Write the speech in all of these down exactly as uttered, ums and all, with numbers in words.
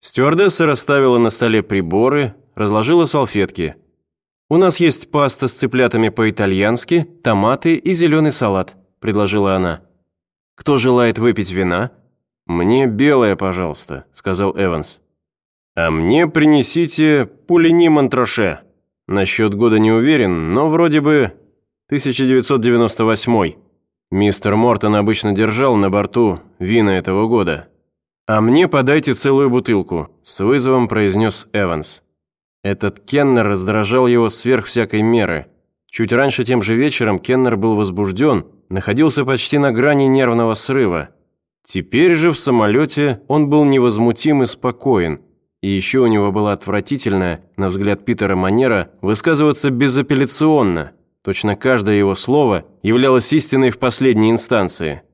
Стюардесса расставила на столе приборы, разложила салфетки. «У нас есть паста с цыплятами по-итальянски, томаты и зеленый салат», – предложила она. «Кто желает выпить вина?» «Мне белое, пожалуйста», – сказал Эванс. «А мне принесите пулени Монтроше. Насчет года не уверен, но вроде бы тысяча девятьсот девяносто восьмой. Мистер Мортон обычно держал на борту вина этого года». «А мне подайте целую бутылку», – с вызовом произнес Эванс. Этот Кеннер раздражал его сверх всякой меры. Чуть раньше тем же вечером Кеннер был возбужден, находился почти на грани нервного срыва. Теперь же в самолете он был невозмутим и спокоен, и еще у него была отвратительная, на взгляд Питера, манера высказываться безапелляционно. Точно каждое его слово являлось истиной в последней инстанции.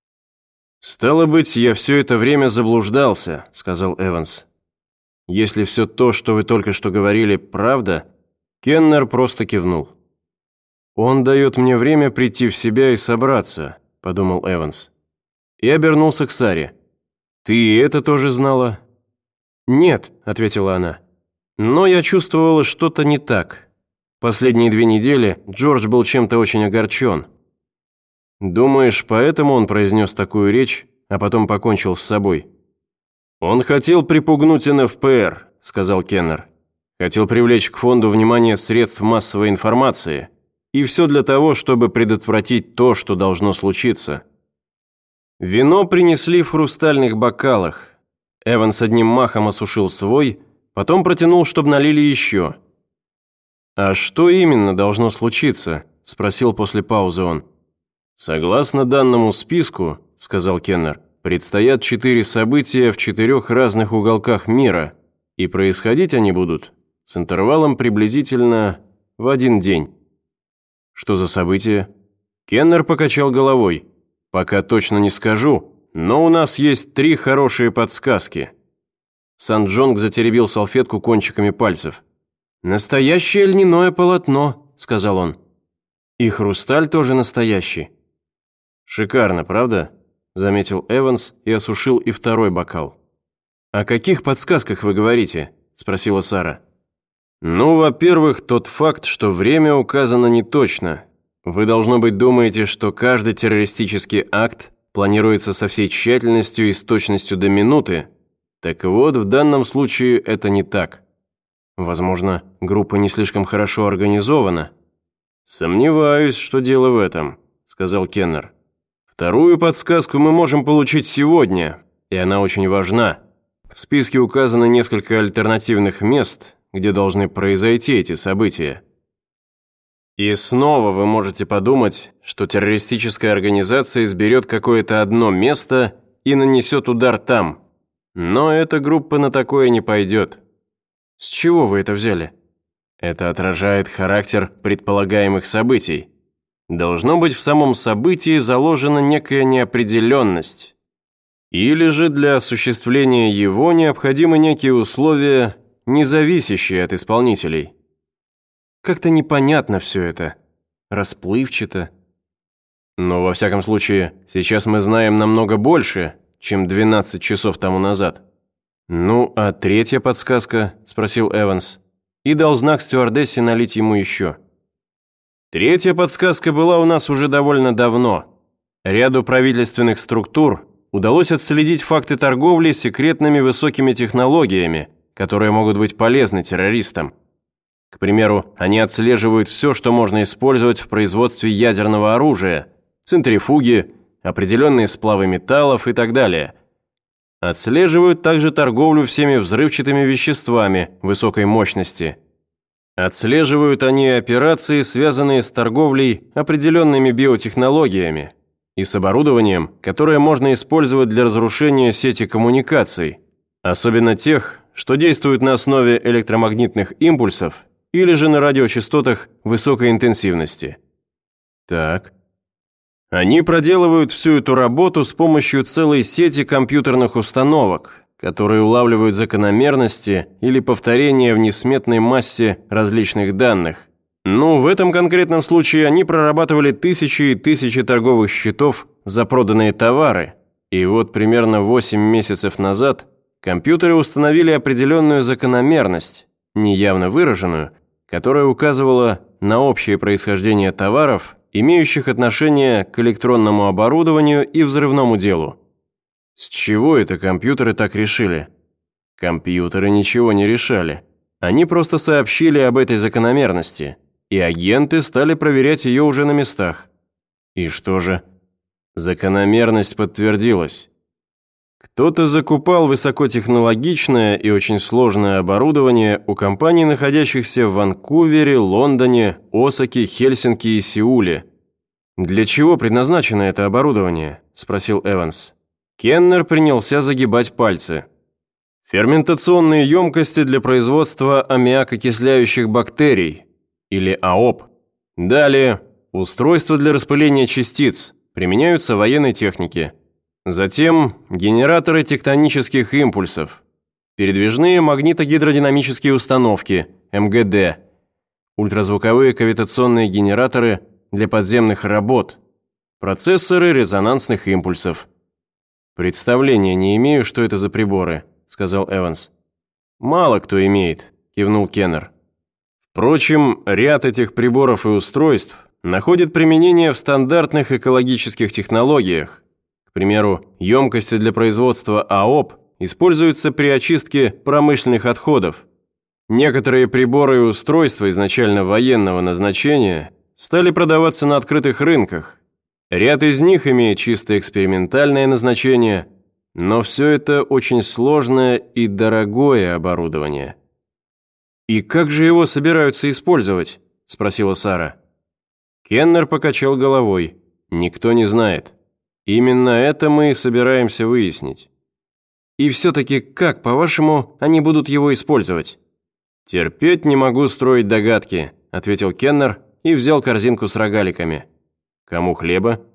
«Стало быть, я все это время заблуждался», – сказал Эванс. «Если все то, что вы только что говорили, правда?» Кеннер просто кивнул. «Он дает мне время прийти в себя и собраться», – подумал Эванс. И обернулся к Саре. «Ты это тоже знала?» «Нет», – ответила она. «Но я чувствовала что-то не так. Последние две недели Джордж был чем-то очень огорчен». «Думаешь, поэтому он произнес такую речь, а потом покончил с собой?» «Он хотел припугнуть эн эф пэ эр», – сказал Кеннер. «Хотел привлечь к фонду внимание средств массовой информации. И все для того, чтобы предотвратить то, что должно случиться». Вино принесли в хрустальных бокалах. Эванс одним махом осушил свой, потом протянул, чтобы налили еще. «А что именно должно случиться?» – спросил после паузы он. «Согласно данному списку, – сказал Кеннер, – предстоят четыре события в четырех разных уголках мира, и происходить они будут с интервалом приблизительно в один день». «Что за события?» Кеннер покачал головой. «Пока точно не скажу, но у нас есть три хорошие подсказки». Сан-Джонг затеребил салфетку кончиками пальцев. «Настоящее льняное полотно», – сказал он. «И хрусталь тоже настоящий». «Шикарно, правда?» – заметил Эванс и осушил и второй бокал. «О каких подсказках вы говорите?» – спросила Сара. «Ну, во-первых, тот факт, что время указано не точно. Вы, должно быть, думаете, что каждый террористический акт планируется со всей тщательностью и с точностью до минуты. Так вот, в данном случае это не так. Возможно, группа не слишком хорошо организована». «Сомневаюсь, что дело в этом», – сказал Кеннер. «Вторую подсказку мы можем получить сегодня, и она очень важна. В списке указано несколько альтернативных мест, где должны произойти эти события. И снова вы можете подумать, что террористическая организация изберет какое-то одно место и нанесет удар там. Но эта группа на такое не пойдет». «С чего вы это взяли?» «Это отражает характер предполагаемых событий. Должно быть, в самом событии заложена некая неопределенность. Или же для осуществления его необходимы некие условия, не зависящие от исполнителей». «Как-то непонятно все это. Расплывчато». «Но, во всяком случае, сейчас мы знаем намного больше, чем двенадцать часов тому назад». «Ну, а третья подсказка?» – спросил Эванс. И дал знак стюардессе налить ему еще. «Третья подсказка была у нас уже довольно давно. Ряду правительственных структур удалось отследить факты торговли секретными высокими технологиями, которые могут быть полезны террористам. К примеру, они отслеживают все, что можно использовать в производстве ядерного оружия, центрифуги, определенные сплавы металлов и так далее. Отслеживают также торговлю всеми взрывчатыми веществами высокой мощности. Отслеживают они операции, связанные с торговлей определенными биотехнологиями и с оборудованием, которое можно использовать для разрушения сети коммуникаций, особенно тех, что действуют на основе электромагнитных импульсов или же на радиочастотах высокой интенсивности. Так. Они проделывают всю эту работу с помощью целой сети компьютерных установок, которые улавливают закономерности или повторения в несметной массе различных данных. Ну, в этом конкретном случае они прорабатывали тысячи и тысячи торговых счетов за проданные товары, и вот примерно восемь месяцев назад компьютеры установили определенную закономерность, неявно выраженную, которая указывала на общее происхождение товаров, имеющих отношение к электронному оборудованию и взрывному делу. С чего это компьютеры так решили? Компьютеры ничего не решали. Они просто сообщили об этой закономерности, и агенты стали проверять ее уже на местах. И что же? Закономерность подтвердилась. Кто-то закупал высокотехнологичное и очень сложное оборудование у компаний, находящихся в Ванкувере, Лондоне, Осаке, Хельсинки и Сеуле. «Для чего предназначено это оборудование?» – спросил Эванс. Кеннер принялся загибать пальцы. Ферментационные емкости для производства аммиакокисляющих бактерий, или АОП. Далее, устройства для распыления частиц, применяются в военной технике. Затем, генераторы тектонических импульсов, передвижные магнитогидродинамические установки, эм гэ дэ, ультразвуковые кавитационные генераторы для подземных работ, процессоры резонансных импульсов. «Представления не имею, что это за приборы», – сказал Эванс. «Мало кто имеет», – кивнул Кеннер. Впрочем, ряд этих приборов и устройств находит применение в стандартных экологических технологиях. К примеру, емкости для производства АОП используются при очистке промышленных отходов. Некоторые приборы и устройства изначально военного назначения стали продаваться на открытых рынках. Ряд из них имеет чисто экспериментальное назначение, но все это очень сложное и дорогое оборудование. «И как же его собираются использовать?» – спросила Сара. Кеннер покачал головой. «Никто не знает. Именно это мы и собираемся выяснить». «И все-таки как, по-вашему, они будут его использовать?» «Терпеть не могу строить догадки», – ответил Кеннер и взял корзинку с рогаликами. «Кому хлеба?»